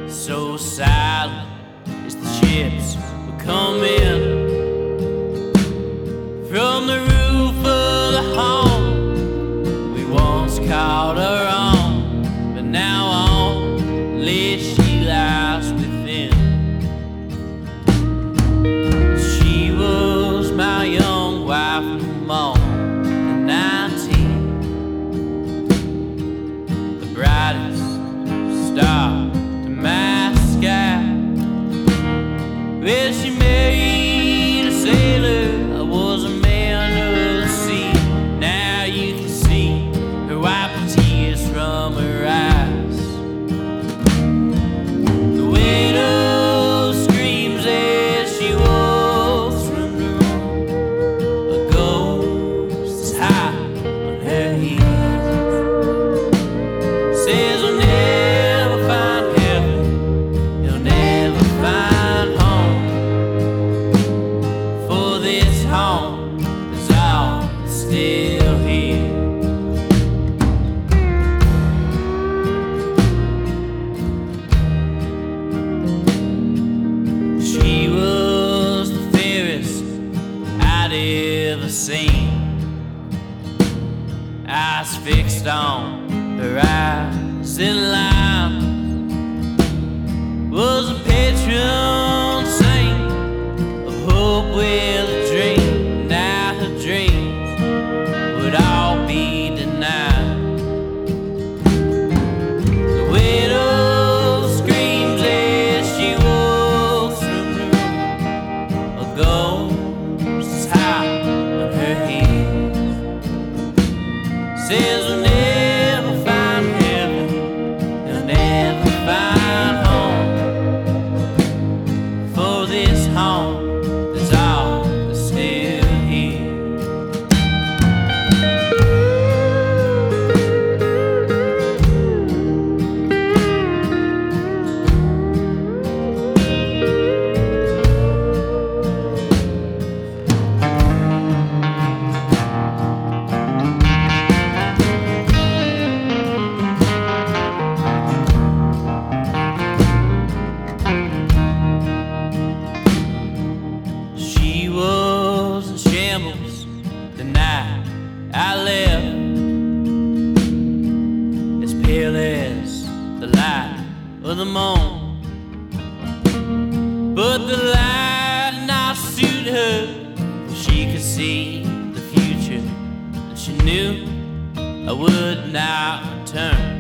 So silent as the ships were coming from the roof of the home we once called our own, but now only she lies within. She was my young wife from on the 19th, the brightest star to my sky. Well, she made a sailor, I was a man of the sea. Now you can see her wipe the tears from her eyes. The widow screams as she walks from the room. A ghost is high on her heels, says I'll never find heaven, you'll never find home, for this home is all that's still here. She was the fairest I'd ever seen, eyes fixed on her eyes in line, was a patron saint of hope with a dream. Now her dreams would all be denied. The widow screams as she walks from the room. A ghost is high on her heels, says we'll never find heaven, you'll never find home, for this home is all that's still here. She was in shambles the night I left, as pale as the light of the moon. But the light did not suit her, for she could see the future, and she knew I would not return.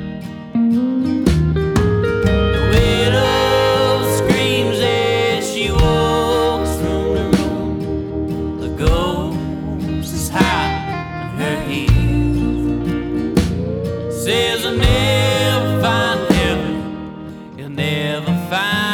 The widow screams as she walks from the room. The ghost is high on her heels, says I'll never find heaven, you'll never find